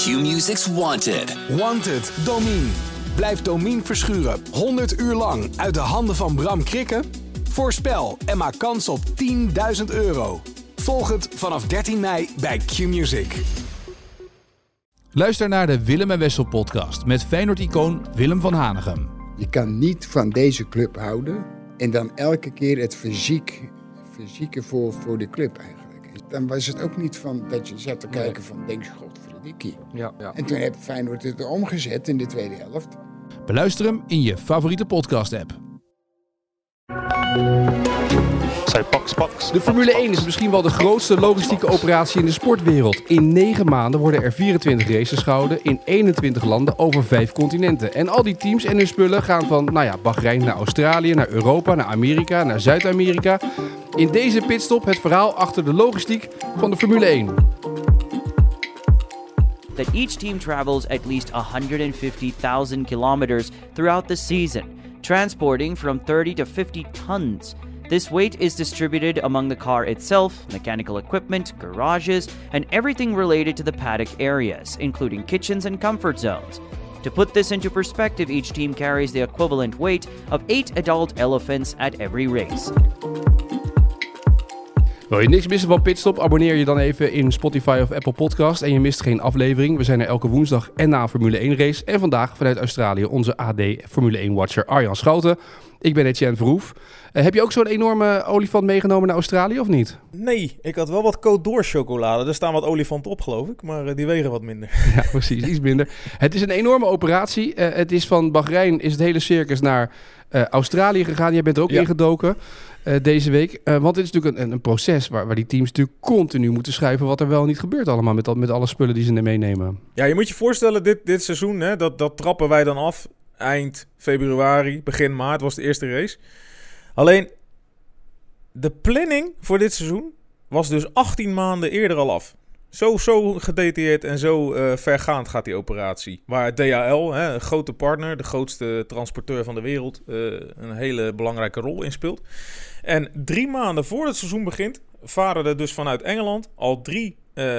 Q-Music's Wanted. Wanted, Domine. Blijft Domine verschuren 100 uur lang uit de handen van Bram Krikke? Voorspel en maak kans op €10.000. Volg het vanaf 13 mei bij Q-Music. Luister naar de Willem en Wessel podcast met Feyenoord-icoon Willem van Hanegem. Je kan niet van deze club houden en dan elke keer het fysieke voor de club eigenlijk. Dan was het ook niet van dat je zat te kijken van denk godverdikkie. Ja. En toen heeft Feyenoord het omgezet in de tweede helft. Beluister hem in je favoriete podcast-app. De Formule 1 is misschien wel de grootste logistieke operatie in de sportwereld. In 9 maanden worden er 24 races gehouden in 21 landen over 5 continenten. En al die teams en hun spullen gaan van Bahrein naar Australië, naar Europa, naar Amerika, naar Zuid-Amerika. In deze pitstop het verhaal achter de logistiek van de Formule 1. That each team travels at least 150,000 kilometers throughout the season, transporting from 30 to 50 tons. This weight is distributed among the car itself, mechanical equipment, garages, and everything related to the paddock areas, including kitchens and comfort zones. To put this into perspective, each team carries the equivalent weight of 8 adult elephants at every race. Wil je niks missen van Pitstop? Abonneer je dan even in Spotify of Apple Podcast en je mist geen aflevering. We zijn er elke woensdag en na een Formule 1 race. En vandaag vanuit Australië onze AD Formule 1 watcher Arjan Schouten. Ik ben Etienne Verhoef. Heb je ook zo'n enorme olifant meegenomen naar Australië of niet? Nee, ik had wel wat Côte d'Or chocolade. Er staan wat olifanten op, geloof ik, maar die wegen wat minder. Ja, precies, iets minder. Het is een enorme operatie. Het is van Bahrein is het hele circus naar Australië gegaan. Jij bent er ook ingedoken deze week. Want dit is natuurlijk een proces waar die teams natuurlijk continu moeten schrijven wat er wel niet gebeurt allemaal met alle spullen die ze meenemen. Ja, je moet je voorstellen, dit seizoen, hè, dat trappen wij dan af. Eind februari, begin maart was de eerste race. Alleen, de planning voor dit seizoen was dus 18 maanden eerder al af. Zo gedetailleerd en zo vergaand gaat die operatie. Waar DHL, een grote partner, de grootste transporteur van de wereld, een hele belangrijke rol in speelt. En 3 maanden voor het seizoen begint, varen er dus vanuit Engeland al 3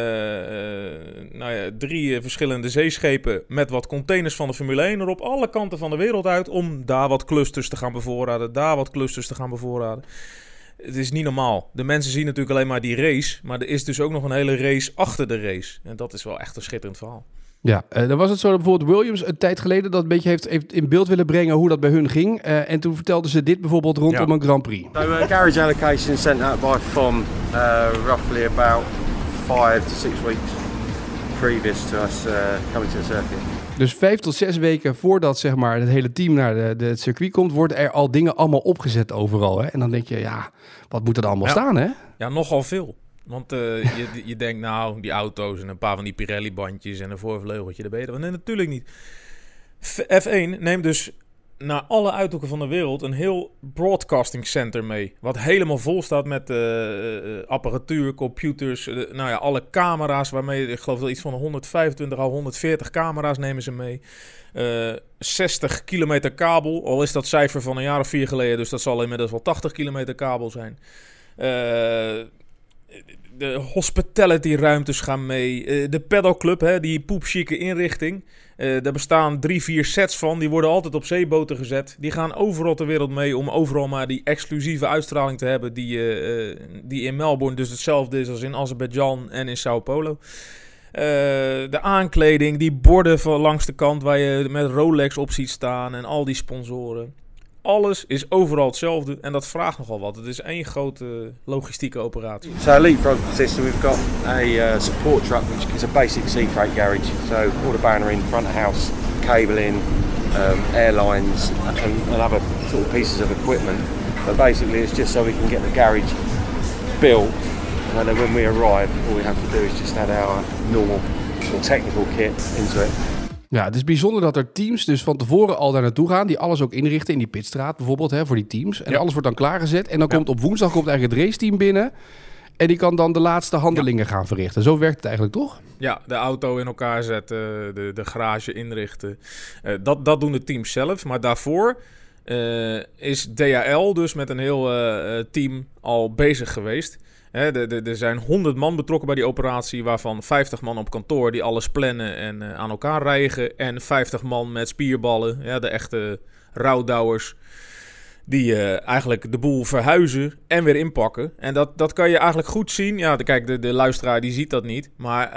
verschillende zeeschepen met wat containers van de Formule 1 erop alle kanten van de wereld uit om daar wat clusters te gaan bevoorraden, Het is niet normaal. De mensen zien natuurlijk alleen maar die race, maar er is dus ook nog een hele race achter de race. En dat is wel echt een schitterend verhaal. Ja, dan was het zo dat bijvoorbeeld Williams een tijd geleden dat een beetje heeft in beeld willen brengen hoe dat bij hun ging. En toen vertelden ze dit bijvoorbeeld rondom een Grand Prix. So garage allocation sent out by FOM roughly about 5 to 6 weeks previous to us coming to the circuit. Dus 5 tot 6 weken voordat zeg maar, het hele team naar het circuit komt, worden er al dingen allemaal opgezet overal. Hè? En dan denk je, wat moet er allemaal staan, hè? Ja, nogal veel. Want je denkt, die auto's en een paar van die Pirelli-bandjes en een voorvleugeltje, daar ben je er. Nee, natuurlijk niet. F1 neemt dus naar alle uithoeken van de wereld een heel broadcasting center mee. Wat helemaal vol staat met apparatuur, computers, alle camera's waarmee, ik geloof wel iets van 125 à 140 camera's nemen ze mee. 60 kilometer kabel, al is dat cijfer van een jaar of 4 geleden, dus dat zal inmiddels wel 80 kilometer kabel zijn. De hospitality ruimtes gaan mee. De pedalclub, die poepchique inrichting. Daar bestaan 3-4 sets van. Die worden altijd op zeeboten gezet. Die gaan overal ter wereld mee om overal maar die exclusieve uitstraling te hebben die in Melbourne dus hetzelfde is als in Azerbeidzjan en in Sao Paulo. De aankleding, die borden van langs de kant waar je met Rolex op ziet staan en al die sponsoren. Alles is overal hetzelfde en dat vraagt nogal wat. Het is één grote logistieke operatie. So Elite Road System, we've got a support truck which is a basic sea freight garage. So all the banner in, front of house, cabling, airlines and other sort of pieces of equipment. But basically it's just so we can get the garage built and then when we arrive all we have to do is just add our normal technical kit into it. Ja, het is bijzonder dat er teams dus van tevoren al daar naartoe gaan, die alles ook inrichten in die pitstraat bijvoorbeeld, voor die teams. En alles wordt dan klaargezet en dan komt op woensdag eigenlijk het raceteam binnen en die kan dan de laatste handelingen gaan verrichten. Zo werkt het eigenlijk, toch? Ja, de auto in elkaar zetten, de garage inrichten. Dat doen de teams zelf, maar daarvoor is DHL dus met een heel team al bezig geweest. Er zijn 100 man betrokken bij die operatie, waarvan 50 man op kantoor die alles plannen en aan elkaar rijgen. En 50 man met spierballen, de echte rouwdouwers, die eigenlijk de boel verhuizen en weer inpakken. En dat kan je eigenlijk goed zien. Ja, kijk, de luisteraar die ziet dat niet. Maar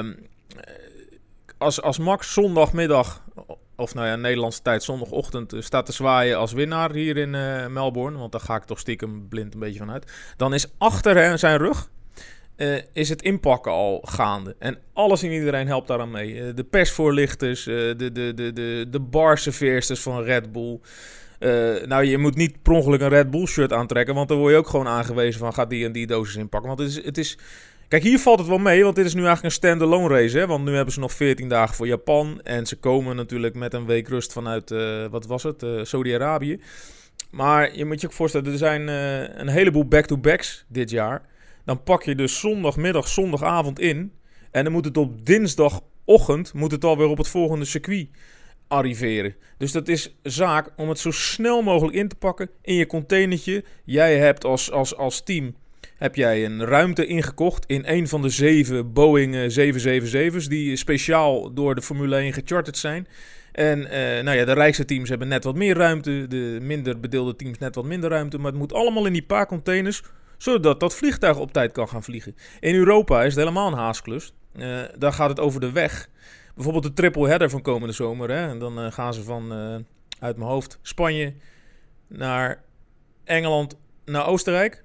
als Max zondagmiddag, of Nederlandse tijd zondagochtend, staat te zwaaien als winnaar hier in Melbourne, want daar ga ik toch stiekem blind een beetje van uit, dan is achter zijn rug is het inpakken al gaande. En alles en iedereen helpt daaraan mee. De persvoorlichters, de barserveersters van Red Bull. Je moet niet per ongeluk een Red Bull shirt aantrekken, want dan word je ook gewoon aangewezen van gaat die en die dosis inpakken. Want het is kijk, hier valt het wel mee, want dit is nu eigenlijk een stand-alone race. Hè? Want nu hebben ze nog 14 dagen voor Japan. En ze komen natuurlijk met een week rust vanuit, Saudi-Arabië. Maar je moet je ook voorstellen, er zijn een heleboel back-to-backs dit jaar. Dan pak je dus zondagmiddag, zondagavond in. En dan moet het op dinsdagochtend alweer op het volgende circuit arriveren. Dus dat is zaak om het zo snel mogelijk in te pakken in je containertje. Jij hebt als team heb jij een ruimte ingekocht in een van de 7 Boeing 777's die speciaal door de Formule 1 gecharterd zijn. En de rijkste teams hebben net wat meer ruimte, de minder bedeelde teams net wat minder ruimte, maar het moet allemaal in die paar containers, zodat dat vliegtuig op tijd kan gaan vliegen. In Europa is het helemaal een haasklus. Daar gaat het over de weg. Bijvoorbeeld de triple header van komende zomer. Hè? En dan gaan ze van, uit mijn hoofd, Spanje naar Engeland naar Oostenrijk.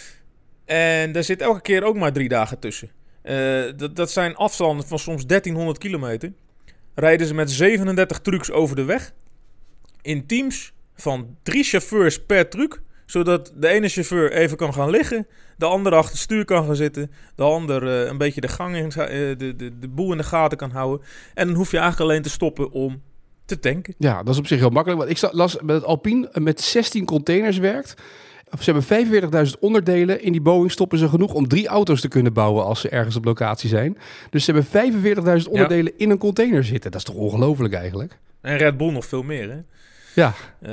En daar zit elke keer ook maar 3 dagen tussen. Dat zijn afstanden van soms 1300 kilometer. Rijden ze met 37 trucks over de weg. In teams van 3 chauffeurs per truck. Zodat de ene chauffeur even kan gaan liggen. De andere achter het stuur kan gaan zitten. De ander een beetje de gang in, de boel in de gaten kan houden. En dan hoef je eigenlijk alleen te stoppen om te tanken. Ja, dat is op zich heel makkelijk. Want ik las met het Alpine met 16 containers werkt. Ze hebben 45.000 onderdelen. In die Boeing stoppen ze genoeg om 3 auto's te kunnen bouwen als ze ergens op locatie zijn. Dus ze hebben 45.000 onderdelen in een container zitten. Dat is toch ongelooflijk eigenlijk? En Red Bull nog veel meer, hè? Ja.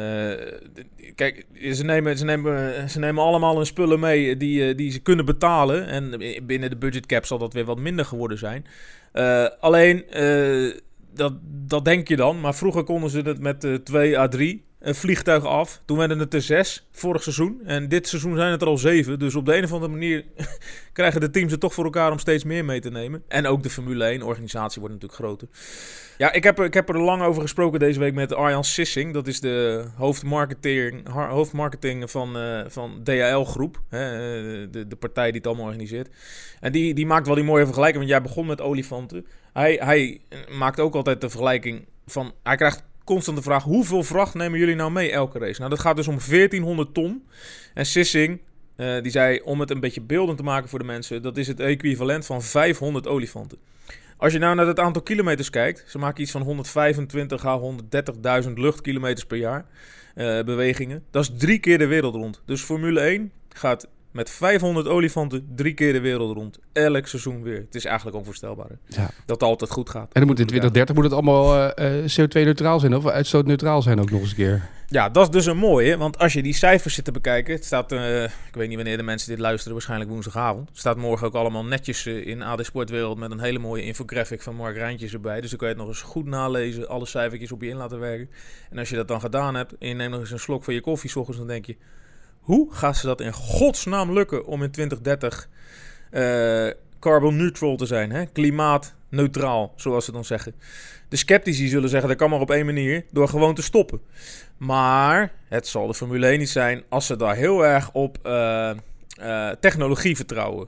Kijk, ze nemen allemaal hun spullen mee die ze kunnen betalen. En binnen de budgetcap zal dat weer wat minder geworden zijn. Alleen, dat denk je dan. Maar vroeger konden ze het met 2 à 3 vliegtuigen af. Toen werden het er 6 vorig seizoen. En dit seizoen zijn het er al 7. Dus op de een of andere manier krijgen de teams het toch voor elkaar om steeds meer mee te nemen. En ook de Formule 1 organisatie wordt natuurlijk groter. Ja, ik heb er lang over gesproken deze week met Arjan Sissing. Dat is de hoofdmarketing van DHL Groep. De partij die het allemaal organiseert. En die maakt wel die mooie vergelijking. Want jij begon met olifanten. Hij maakt ook altijd de vergelijking van... Hij krijgt constant de vraag, hoeveel vracht nemen jullie nou mee elke race? Nou, dat gaat dus om 1400 ton. En Sissing, die zei, om het een beetje beeldend te maken voor de mensen, dat is het equivalent van 500 olifanten. Als je nou naar het aantal kilometers kijkt, ze maken iets van 125 à 130.000 luchtkilometers per jaar bewegingen. Dat is 3 keer de wereld rond. Dus Formule 1 gaat met 500 olifanten 3 keer de wereld rond. Elk seizoen weer. Het is eigenlijk onvoorstelbaar. Dat het altijd goed gaat. En dan moet in 2030 moet het allemaal CO2-neutraal zijn. Of uitstootneutraal zijn ook nog eens een keer. Ja, dat is dus een mooie. Want als je die cijfers zit te bekijken. Het staat, ik weet niet wanneer de mensen dit luisteren. Waarschijnlijk woensdagavond. Het staat morgen ook allemaal netjes in AD Sportwereld. Met een hele mooie infographic van Mark Rijntjes erbij. Dus dan kan je het nog eens goed nalezen. Alle cijfertjes op je in laten werken. En als je dat dan gedaan hebt. En je neemt nog eens een slok van je koffie 's ochtends. Dan denk je... Hoe gaat ze dat in godsnaam lukken om in 2030 carbon neutral te zijn? Hè? Klimaatneutraal, zoals ze dan zeggen. De sceptici zullen zeggen, dat kan maar op 1 manier, door gewoon te stoppen. Maar het zal de Formule 1 niet zijn als ze daar heel erg op technologie vertrouwen.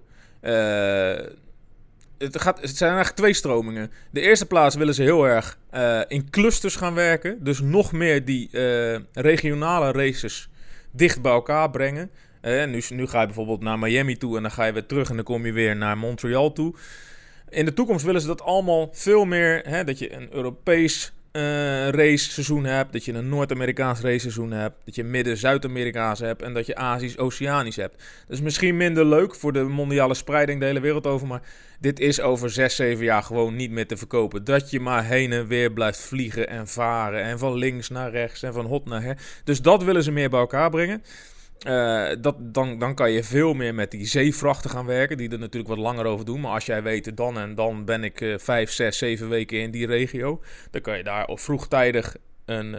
Het zijn eigenlijk 2 stromingen. De eerste plaats willen ze heel erg in clusters gaan werken. Dus nog meer die regionale races dicht bij elkaar brengen. Nu ga je bijvoorbeeld naar Miami toe en dan ga je weer terug en dan kom je weer naar Montreal toe. In de toekomst willen ze dat allemaal veel meer, dat je een Europees race seizoen hebt, dat je een Noord-Amerikaans race seizoen hebt, dat je Midden-Zuid-Amerikaans hebt en dat je Azisch-Oceanisch hebt. Dat is misschien minder leuk voor de mondiale spreiding de hele wereld over, maar dit is over 6, 7 jaar gewoon niet meer te verkopen. Dat je maar heen en weer blijft vliegen en varen en van links naar rechts en van hot naar her. Dus dat willen ze meer bij elkaar brengen. Dan kan je veel meer met die zeevrachten gaan werken, die er natuurlijk wat langer over doen. Maar als jij weet, dan en dan ben ik 5, 6, 7 weken in die regio. Dan kan je daar vroegtijdig een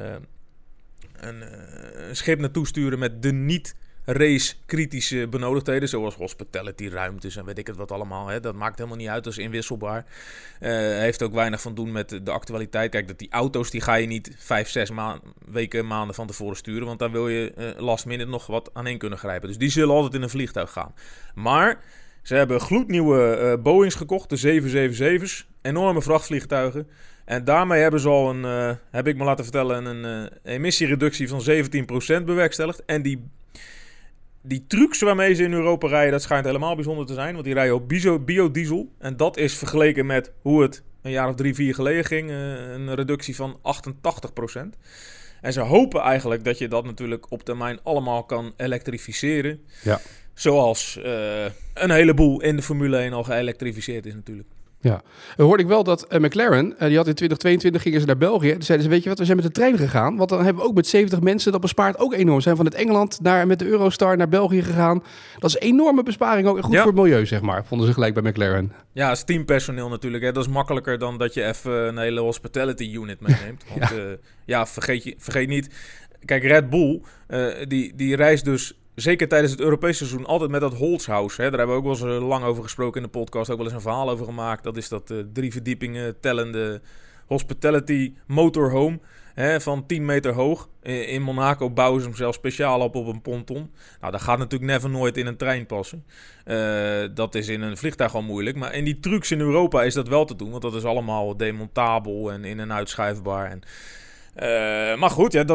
schip naartoe sturen met de niet-race-kritische benodigdheden, zoals hospitality, ruimtes en weet ik het wat allemaal. Hè. Dat maakt helemaal niet uit, dat is inwisselbaar. Heeft ook weinig van doen met de actualiteit. Kijk, dat die auto's, die ga je niet 5, 6 maanden van tevoren sturen, want daar wil je last minute nog wat aan in kunnen grijpen. Dus die zullen altijd in een vliegtuig gaan. Maar ze hebben gloednieuwe Boeings gekocht, de 777's, enorme vrachtvliegtuigen. En daarmee hebben ze al heb ik me laten vertellen, een emissiereductie van 17% bewerkstelligd. En die trucks waarmee ze in Europa rijden, dat schijnt helemaal bijzonder te zijn. Want die rijden op biodiesel. En dat is vergeleken met hoe het een jaar of 3, 4 geleden ging. Een reductie van 88%. En ze hopen eigenlijk dat je dat natuurlijk op termijn allemaal kan elektrificeren. Ja. Zoals een heleboel in de Formule 1 al geëlektrificeerd is natuurlijk. Ja, dan hoorde ik wel dat McLaren, die had in 2022 gingen ze naar België. Toen zeiden ze, weet je wat, we zijn met de trein gegaan. Want dan hebben we ook met 70 mensen, dat bespaart ook enorm. Ze zijn van het Engeland met de Eurostar naar België gegaan. Dat is een enorme besparing ook. En goed voor het milieu, zeg maar, vonden ze gelijk bij McLaren. Ja, als teampersoneel natuurlijk. Hè. Dat is makkelijker dan dat je even een hele hospitality unit meeneemt. Want vergeet niet. Kijk, Red Bull, die reist dus zeker tijdens het Europese seizoen altijd met dat Holzhaus. Hè. Daar hebben we ook wel eens lang over gesproken in de podcast. Ook wel eens een verhaal over gemaakt. Dat is dat 3 verdiepingen tellende hospitality motorhome. Hè, van 10 meter hoog. In Monaco bouwen ze hem zelfs speciaal op een ponton. Nou, dat gaat natuurlijk never nooit in een trein passen. Dat is in een vliegtuig al moeilijk. Maar in die trucks in Europa is dat wel te doen. Want dat is allemaal demontabel en in- en uitschuifbaar. Maar goed, ja,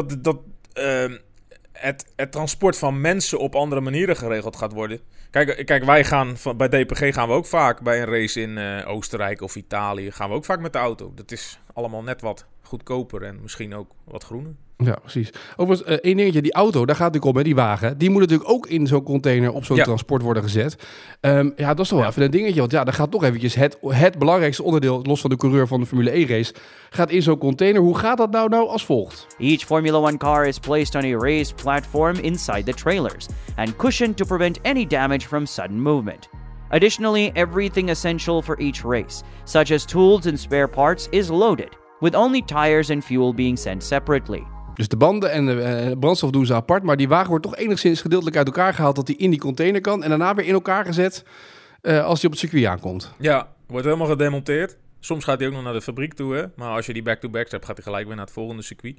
het transport van mensen op andere manieren geregeld gaat worden. Kijk, wij gaan bij DPG gaan we ook vaak bij een race in Oostenrijk of Italië. Gaan we ook vaak met de auto. Dat is allemaal net wat goedkoper en misschien ook wat groener. Ja, precies. Overigens, één dingetje, die auto, daar gaat natuurlijk om, hè, die wagen. Die moet natuurlijk ook in zo'n container op zo'n transport worden gezet. Dat is toch wel even een dingetje. Want daar gaat toch eventjes het belangrijkste onderdeel, los van de coureur van de Formule 1 race, gaat in zo'n container. Hoe gaat dat nou als volgt? Each Formula 1 car is placed on a raised platform inside the trailers and cushioned to prevent any damage from sudden movement. Additionally, everything essential for each race, such as tools and spare parts, is loaded, with only tires and fuel being sent separately. Dus de banden en de brandstof doen ze apart, maar die wagen wordt toch enigszins gedeeltelijk uit elkaar gehaald dat hij in die container kan en daarna weer in elkaar gezet als hij op het circuit aankomt. Ja, wordt helemaal gedemonteerd. Soms gaat hij ook nog naar de fabriek toe, hè? Maar als je die back-to-backs hebt, gaat hij gelijk weer naar het volgende circuit.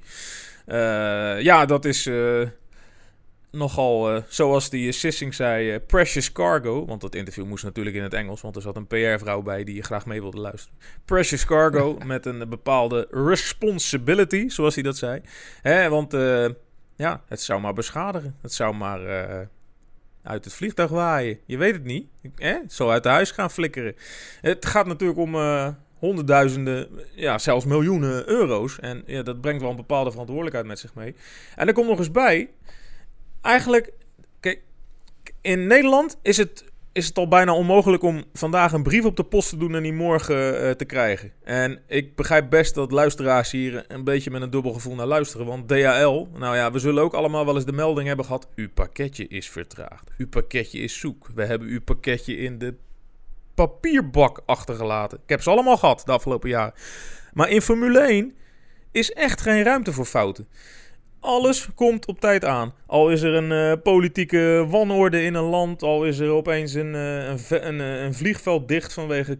Dat is nogal, zoals die Sissing zei, precious cargo. Want dat interview moest natuurlijk in het Engels, want er zat een PR-vrouw bij die je graag mee wilde luisteren. Precious cargo met een bepaalde responsibility, zoals hij dat zei. Want het zou maar beschadigen. Het zou maar uit het vliegtuig waaien. Je weet het niet. Het zou uit de huis gaan flikkeren. Het gaat natuurlijk om honderdduizenden, zelfs miljoenen euro's. En dat brengt wel een bepaalde verantwoordelijkheid met zich mee. En er komt nog eens bij, eigenlijk, kijk, in Nederland is het al bijna onmogelijk om vandaag een brief op de post te doen en die morgen te krijgen. En ik begrijp best dat luisteraars hier een beetje met een dubbel gevoel naar luisteren. Want DHL, we zullen ook allemaal wel eens de melding hebben gehad, uw pakketje is vertraagd. Uw pakketje is zoek. We hebben uw pakketje in de papierbak achtergelaten. Ik heb ze allemaal gehad de afgelopen jaren. Maar in Formule 1 is echt geen ruimte voor fouten. Alles komt op tijd aan. Al is er een politieke wanorde in een land, al is er opeens een vliegveld dicht vanwege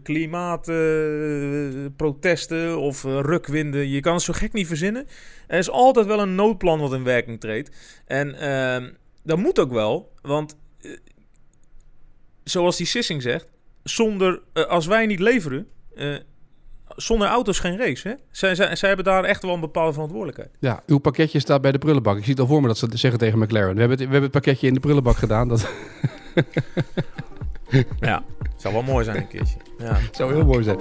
klimaatprotesten of rukwinden. Je kan het zo gek niet verzinnen. Er is altijd wel een noodplan wat in werking treedt. En dat moet ook wel, want zoals die Sissing zegt, als wij niet leveren, zonder auto's geen race. Hè? Zij hebben daar echt wel een bepaalde verantwoordelijkheid. Ja, uw pakketje staat bij de prullenbak. Ik zie het al voor me dat ze zeggen tegen McLaren. We hebben het pakketje in de prullenbak gedaan. Ja, zou wel mooi zijn een keertje. Ja. Zou heel mooi zijn.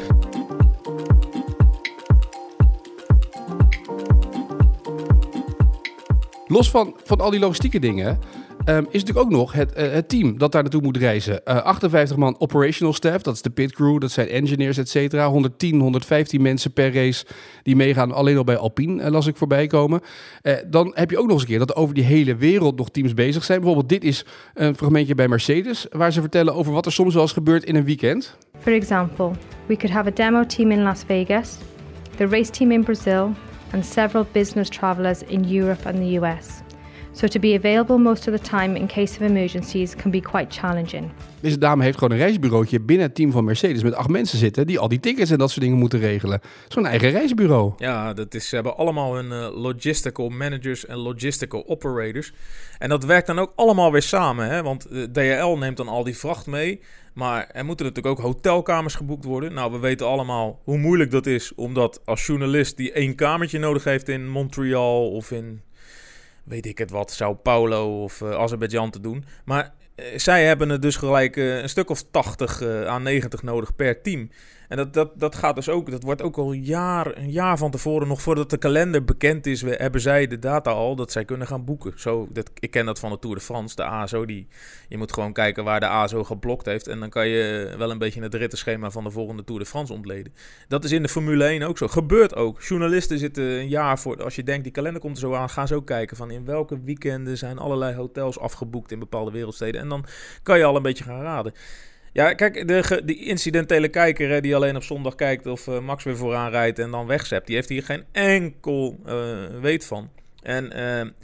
Los van al die logistieke dingen, is natuurlijk ook nog het team dat daar naartoe moet reizen. 58 man operational staff, dat is de pit crew, dat zijn engineers, et cetera. 115 mensen per race die meegaan, alleen al bij Alpine las ik voorbij komen. Dan heb je ook nog eens een keer dat over die hele wereld nog teams bezig zijn. Bijvoorbeeld dit is een fragmentje bij Mercedes, waar ze vertellen over wat er soms wel eens gebeurt in een weekend. For example, we could have a demo team in Las Vegas, the race team in Brazil, and several business travelers in Europe and the US. So to be available most of the time in case of emergencies can be quite challenging. Deze dame heeft gewoon een reisbureautje binnen het team van Mercedes met 8 mensen zitten die al die tickets en dat soort dingen moeten regelen. Zo'n eigen reisbureau. Ja, ze hebben allemaal hun logistical managers en logistical operators. En dat werkt dan ook allemaal weer samen, hè? Want DHL neemt dan al die vracht mee. Maar er moeten natuurlijk ook hotelkamers geboekt worden. Nou, we weten allemaal hoe moeilijk dat is, omdat als journalist die 1 kamertje nodig heeft in Montreal of in, weet ik het wat, Sao Paulo of Azerbeidzjan te doen. Maar zij hebben er dus gelijk een stuk of 80 à 90 nodig per team. En dat gaat dus ook, dat wordt ook al een jaar van tevoren, nog voordat de kalender bekend is, hebben zij de data al dat zij kunnen gaan boeken. Ik ken dat van de Tour de France, de ASO, je moet gewoon kijken waar de ASO geblokt heeft en dan kan je wel een beetje het rittenschema van de volgende Tour de France ontleden. Dat is in de Formule 1 ook zo. Gebeurt ook. Journalisten zitten een jaar voor, als je denkt die kalender komt er zo aan, gaan ze ook kijken van in welke weekenden zijn allerlei hotels afgeboekt in bepaalde wereldsteden en dan kan je al een beetje gaan raden. Ja, kijk, die incidentele kijker hè, die alleen op zondag kijkt of Max weer vooraan rijdt en dan wegzept, die heeft hier geen enkel weet van. En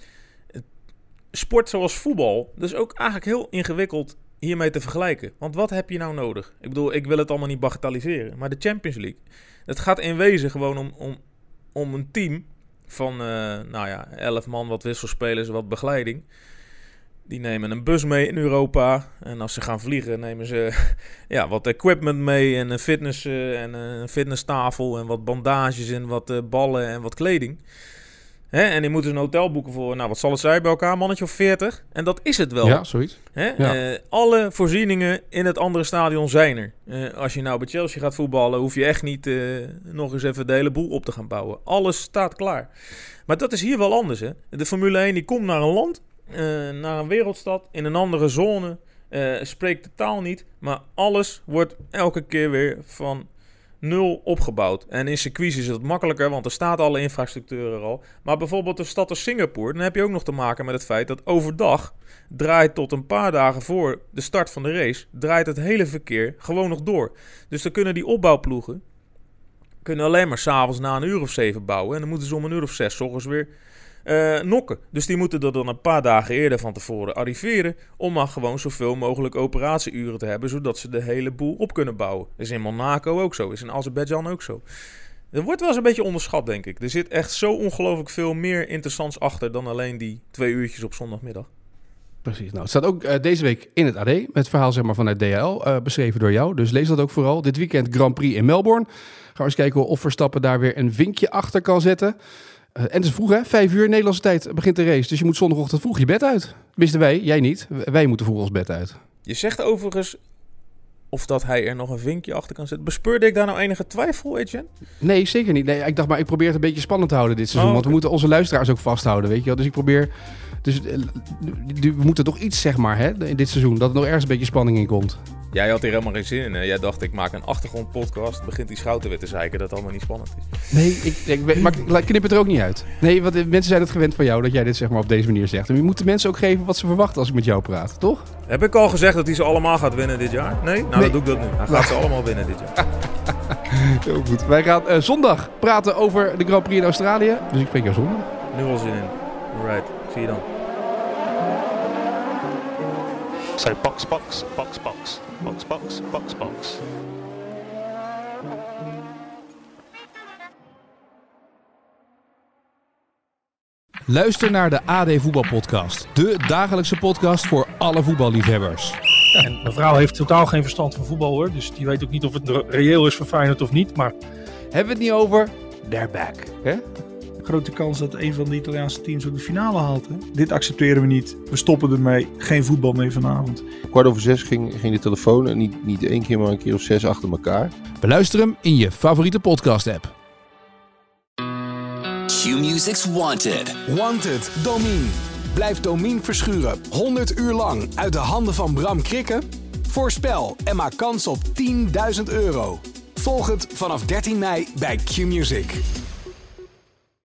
sport zoals voetbal, dat is ook eigenlijk heel ingewikkeld hiermee te vergelijken. Want wat heb je nou nodig? Ik bedoel, ik wil het allemaal niet bagatelliseren, maar de Champions League, het gaat in wezen gewoon om een team van 11 man, wat wisselspelers, wat begeleiding. Die nemen een bus mee in Europa. En als ze gaan vliegen nemen ze wat equipment mee. En een fitnesstafel. En wat bandages en wat ballen en wat kleding. En die moeten een hotel boeken voor, wat zal het zijn bij elkaar? Mannetje of 40? En dat is het wel. Ja, zoiets. Ja. Alle voorzieningen in het andere stadion zijn er. Als je nou bij Chelsea gaat voetballen, hoef je echt niet nog eens even de hele boel op te gaan bouwen. Alles staat klaar. Maar dat is hier wel anders. Hè? De Formule 1 die komt naar een land, naar een wereldstad, in een andere zone, spreekt de taal niet, maar alles wordt elke keer weer van nul opgebouwd. En in circuits is het makkelijker, want er staat alle infrastructuur er al. Maar bijvoorbeeld de stad als Singapore, dan heb je ook nog te maken met het feit dat overdag draait tot een paar dagen voor de start van de race, draait het hele verkeer gewoon nog door. Dus dan kunnen die opbouwploegen alleen maar 's avonds na een uur of 7 bouwen. En dan moeten ze om een uur of 6 's ochtends weer nokken. Dus die moeten er dan een paar dagen eerder van tevoren arriveren om maar gewoon zoveel mogelijk operatieuren te hebben, zodat ze de hele boel op kunnen bouwen. Dat is in Monaco ook zo, is in Azerbeidzjan ook zo. Dat wordt wel eens een beetje onderschat, denk ik. Er zit echt zo ongelooflijk veel meer interessants achter dan alleen die 2 uurtjes op zondagmiddag. Precies. Nou, het staat ook deze week in het AD, het verhaal zeg maar vanuit DHL, beschreven door jou. Dus lees dat ook vooral. Dit weekend Grand Prix in Melbourne. Gaan we eens kijken of Verstappen daar weer een vinkje achter kan zetten. En het is vroeg, hè? 5 uur Nederlandse tijd begint de race. Dus je moet zondagochtend vroeg je bed uit. Wisten wij, jij niet. Wij moeten vroeg ons bed uit. Je zegt overigens of dat hij er nog een vinkje achter kan zetten. Bespeurde ik daar nou enige twijfel, Etienne? Nee, zeker niet. Nee, ik dacht maar, ik probeer het een beetje spannend te houden dit seizoen. Want we moeten onze luisteraars ook vasthouden, weet je wel. Dus ik probeer... Dus we moeten toch iets, zeg maar, hè, in dit seizoen, dat er nog ergens een beetje spanning in komt. Jij had hier helemaal geen zin in. Hè? Jij dacht, ik maak een achtergrondpodcast, begint die Schouten weer te zeiken dat het allemaal niet spannend is. Nee, maar knip het er ook niet uit. Nee, want mensen zijn het gewend van jou dat jij dit zeg maar op deze manier zegt. En je moet de mensen ook geven wat ze verwachten als ik met jou praat, toch? Heb ik al gezegd dat hij ze allemaal gaat winnen dit jaar? Nee? Nou, dan doe ik dat nu. Hij gaat ze allemaal winnen dit jaar. Heel goed. Wij gaan zondag praten over de Grand Prix in Australië. Dus ik spreek jou zondag. Nu al zin in. Alright, zie je dan. So box, box, box, box, box, box, box, box. Luister naar de AD Voetbalpodcast. De dagelijkse podcast voor alle voetballiefhebbers. En mijn vrouw heeft totaal geen verstand van voetbal hoor. Dus die weet ook niet of het reëel is voor Feyenoord of niet. Maar hebben we het niet over? They're back. Hè? Grote kans dat een van de Italiaanse teams ook de finale haalt. Hè? Dit accepteren we niet. We stoppen ermee. Geen voetbal meer vanavond. 5:15 ging de telefoon. En niet 1 keer, maar een keer of 6 achter elkaar. Beluister hem in je favoriete podcast-app. Q-Music's Wanted. Wanted, Domine. Blijf Domien verschuren 100 uur lang uit de handen van Bram Krikke? Voorspel en maak kans op €10.000. Volg het vanaf 13 mei bij Q-Music.